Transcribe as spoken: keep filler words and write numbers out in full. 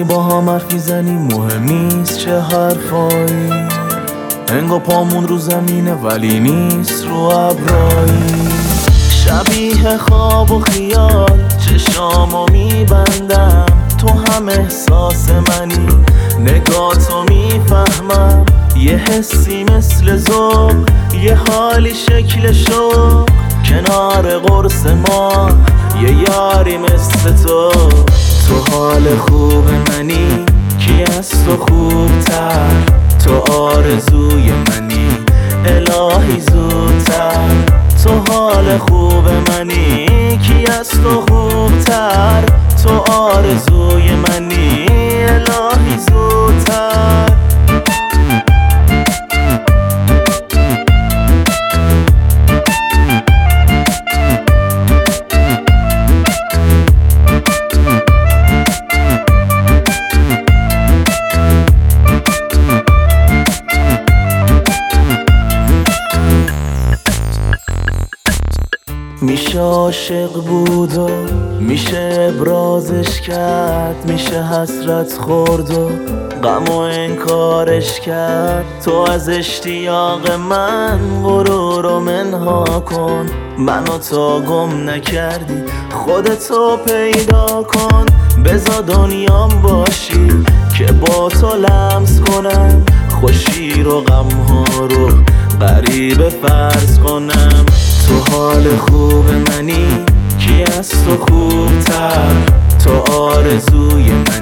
با هم حرف میزنیم مهم نیست چه حرفایی، انگار پامون رو زمینه ولی نیست رو ابرایی. شبیه خواب و خیال چشامو میبندم، تو هم احساس منی، نگاتو میفهمم. یه حسی مثل ذوق، یه حالی شکل شوق، کنار قرص ما یه یاری مثل تو. تو حال خوب منی، کی از تو خوبتر؟ تو آرزوی منی، الهی زودتر. تو حال خوب منی، کی از تو خوبتر؟ تو آرزوی منی، الهی زودتر. میشه عاشق بود و میشه ابرازش کرد، میشه حسرت خورد و غم و انکارش کرد. تو از اشتیاق من غرور و منها کن، منو تا گم نکردی خودتو پیدا کن. بذار دنیام باشی که با تو لمس کنم، خوشی رو غمها رو غریبه فرض کنم. تو حال خوب منی، کی از تو خوبتر؟ تو آرزوی من